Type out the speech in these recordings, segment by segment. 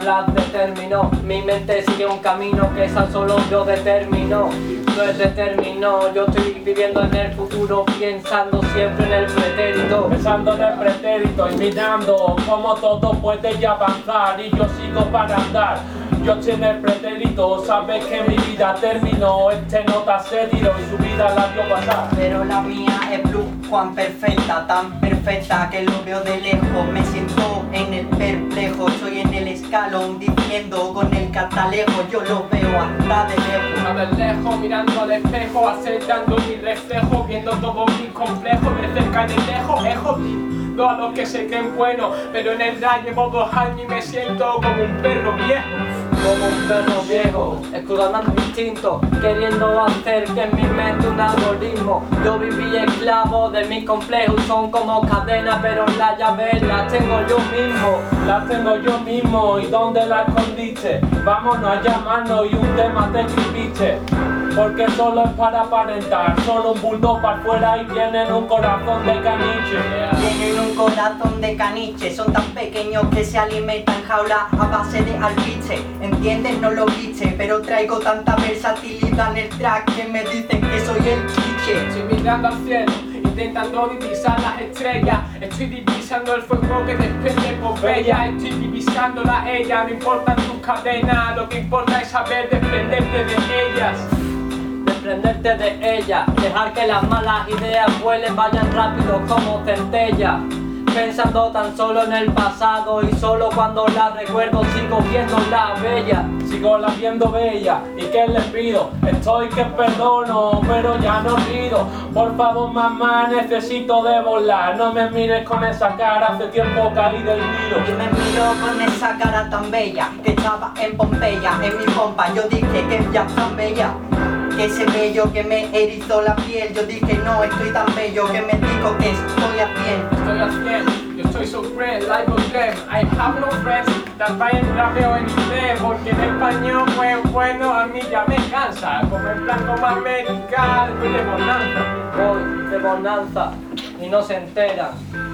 hablar de término. Mi mente sigue un camino que esa solo yo determino. No es determino, yo estoy viviendo en el futuro, pensando siempre en el pretérito. Pensando en el pretérito y mirando cómo todo puede ya avanzar y yo sigo para andar. Yo estoy en el pretérito, sabes que mi vida terminó. Este nota se tiró y su vida la vio pasar. Pero la mía es Blue Juan perfecta, tan perfecta que lo veo de lejos. Me siento en el perplejo, estoy en el escalón diciendo con el catalejo. Yo lo veo hasta de lejos. A de lejos, mirando al espejo, aceptando mi reflejo, viendo todo mi complejo, de cerca y de lejos, es jodido a los que se creen buenos, pero en el rap llevo 2 años y me siento como un perro viejo. Como un perro viejo, escudando instinto, queriendo hacer que en mi mente un algoritmo. Yo viví esclavo de mis complejos, son como cadenas, pero las llaves las tengo yo mismo. Las tengo yo mismo, ¿y dónde las escondiste? Vámonos a llamarnos y un tema te escribiste. Porque solo es para aparentar, solo un bulldog para afuera y tienen un corazón de caniche. Tienen un corazón de caniche, son tan pequeños que se alimentan jaula a base de albiche. ¿Entiendes? No lo viste, pero traigo tanta versatilidad en el track que me dicen que soy el chiche. Estoy mirando al cielo, intentando divisar las estrellas. Estoy divisando el fuego que desprende Pompeya. Estoy divisándola a ella, no importan tus cadenas, lo que importa es saber desprenderte de ellas. Desprenderte de ella, dejar que las malas ideas vuelen, vayan rápido como centella. Pensando tan solo en el pasado y solo cuando la recuerdo sigo viéndola bella. Sigo la viendo bella, ¿y qué les pido? Estoy que perdono, pero ya no pido. Por favor mamá, necesito de volar. No me mires con esa cara, hace tiempo caí del tiro. Yo me miro con esa cara tan bella que estaba en Pompeya, en mi pompa. Yo dije que ya tan bella, que ese bello que me erizó la piel. Yo dije no, estoy tan bello que me digo que estoy a 100. Estoy a 100, yo estoy supreme, like a gem. I have no friends, that vayan rapeo en inglés, porque en español pues bueno a mí ya me cansa. Como en plan como América, estoy de bonanza. Voy de bonanza y no se enteran.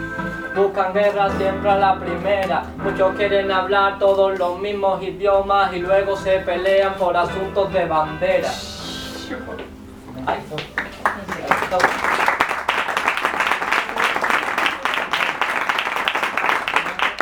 Buscan guerra siempre a la primera. Muchos quieren hablar todos los mismos idiomas y luego se pelean por asuntos de bandera. Ay, no.